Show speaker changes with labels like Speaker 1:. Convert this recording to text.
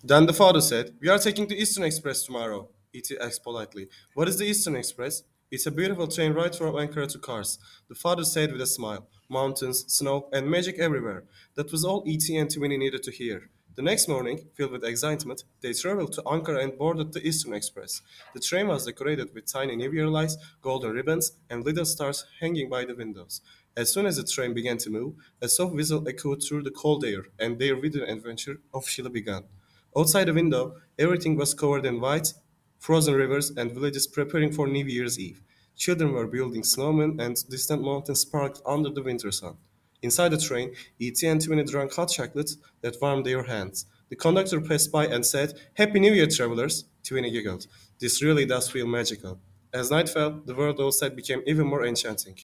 Speaker 1: Then the father said, "We are taking the Eastern Express tomorrow." E.T. asked politely. "What is the Eastern Express?" "It's a beautiful train right from Ankara to Kars," the father said with a smile. "Mountains, snow, and magic everywhere." That was all E.T. and Twinny needed to hear. The next morning, filled with excitement, they traveled to Ankara and boarded the Eastern Express. The train was decorated with tiny New Year lights, golden ribbons, and little stars hanging by the windows. As soon as the train began to move, a soft whistle echoed through the cold air, and their video adventure officially began. Outside the window, everything was covered in white, frozen rivers, and villages preparing for New Year's Eve. Children were building snowmen, and distant mountains sparkled under the winter sun. Inside the train, E.T. and Twinny drank hot chocolate that warmed their hands. The conductor passed by and said, "Happy New Year, travelers!" Twinny giggled. "This really does feel magical." As night fell, the world outside became even more enchanting.